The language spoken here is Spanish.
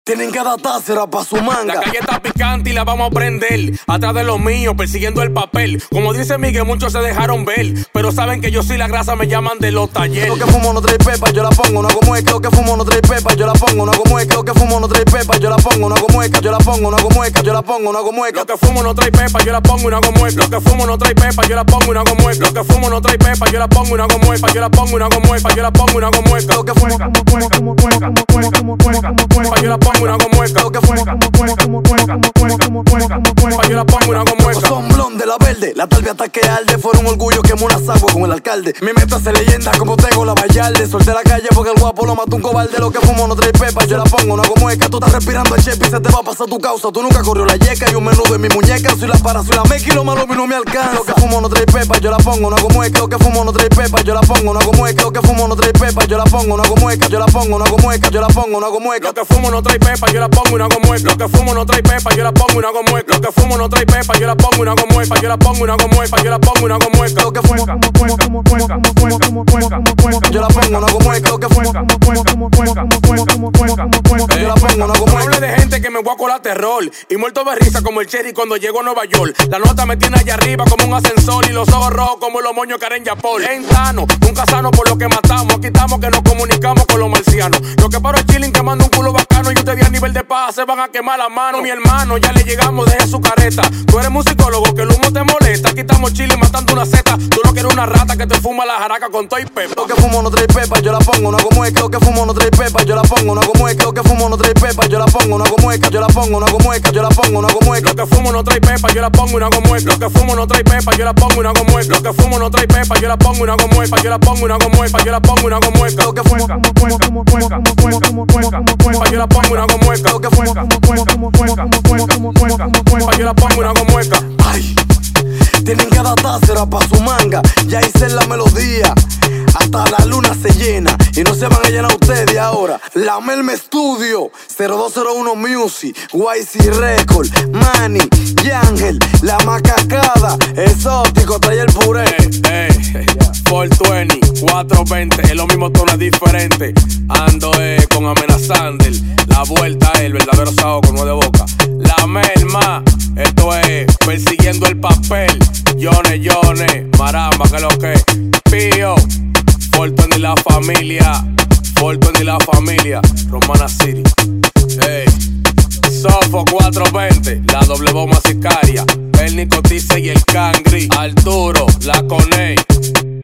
Tienen que adaptarse pa' su manga. La calle está picante y la vamos a prender. Atrás de los míos, persiguiendo el papel. Como dice Miguel, muchos se dejaron ver, pero saben que yo soy la grasa, me llaman de los talleres. Lo que fumo no trae pepa, yo la pongo, no hago mueca. Lo que fumo no trae pepa, yo la pongo, no hago mueca. Lo que fumo no trae pepa, yo la pongo, no hago mueca. Yo la pongo, no hago mueca, yo la pongo, no hago mueca. Lo que fumo no trae pepa, yo la pongo y no hago mueca. Lo que fumo no trae pepa, yo la pongo y no hago mueca. Lo que fumo no trae pepa, yo la pongo y no hago mueca. Yo la pongo y no hago mueca, yo la pongo y no hago mueca. Lo que fumo, yo la pongo y no hago mueca. Lo que fumo, yo la pongo y no hago mueca. Son blonde, la verde, la talvia hasta que arde. Fueron un orgullo, quemó unas aguas con el alcalde. Mi meta es leyenda como tengo la Vallarde. Solté la calle porque el guapo lo mató un cobarde. Lo que fumo no trae pepa, yo la pongo, no hago mueca. Tú estás respirando el chep y se te va a pasar tu causa. Tú nunca corrió la yeca y un menudo en mi muñeca. Soy la para, soy la meca y lo malo a mí no me alcanza. Lo que fumo no trae pepa, yo la pongo, no hago mueca. Lo que fumo no trae pepa, yo la pongo, no hago mueca. Lo que fumo no trae pepa, yo la pongo, no hago mueca. Yo la pongo, no hago mueca, yo la pongo, no hago mueca. Lo que fumo no trae pepa, yo la pongo y no hago mueca. Lo que fumo no trae pepa, yo la pongo y no hago mueca. Lo que fumo no trae pepa, yo la pongo y no hago mueca. Yo la pongo y no hago mueca, yo la pongo y no hago mueca. Lo que fumo, yo la pongo, no hago mueca. Lo que fumo, yo la pongo, no hago No mueca. hable de gente que me voy a colar terror y muerto de risa como el Cherry cuando llego a Nueva York. La nota me tiene allá arriba como un ascensor y los ojos rojos como los moños Karen Yapol. En sano, nunca sano por lo que matamos. Aquí estamos que nos comunicamos con los marcianos. Lo que paro es chilling quemando un culo bacano y ustedes a nivel de paz se van a quemar las manos. Mi hermano, ya le llegamos, deje su careta. Tú eres musicólogo, que el humo te molesta. Aquí estamos chilling matando una seta. Tú no quieres una rata que te fuma la jaraca con todo y pepa. Lo que fumo no trae pepa, yo la pongo, no hago mueca. Lo que fumo no trae pepa, yo la pongo, no hago mueca. Lo que fumo no trae pepa, yo la pongo, no hago mueca. Yo la pongo, no hago mueca, yo la pongo, no hago mueca. Lo que fumo no trae pepa, yo la pongo y no hago mueca. Lo que fumo no trae pepa, yo la pongo y no hago mueca. Lo que fumo no trae pepa, yo la pongo y no hago mueca. Yo la pongo y no hago mueca, yo la pongo y no hago mueca. Lo que fumo, yo la pongo y no hago mueca. lo que fumo, yo la pongo y no hago mueca. ay, tienen que adaptarse pa' su manga. Ya hice la melodía, hasta la luna se llena y no se van a llenar ustedes ahora. La Melme Studio, 0201 Music, YC Record, Manny, Yangel, La Macacada, Exótico, trae el puré. 420, 420, es lo mismo, tono es diferente. Ando con Amenazander, la vuelta el verdadero saoco, no de boca. La Melma, esto es persiguiendo el papel. Yone, Maramba, que lo que Pío, Fortune y la familia, Fortune y la familia, Romana City. Sofo 420, la doble bomba sicaria, el Nicotice y el Cangri, Arturo, la Coney.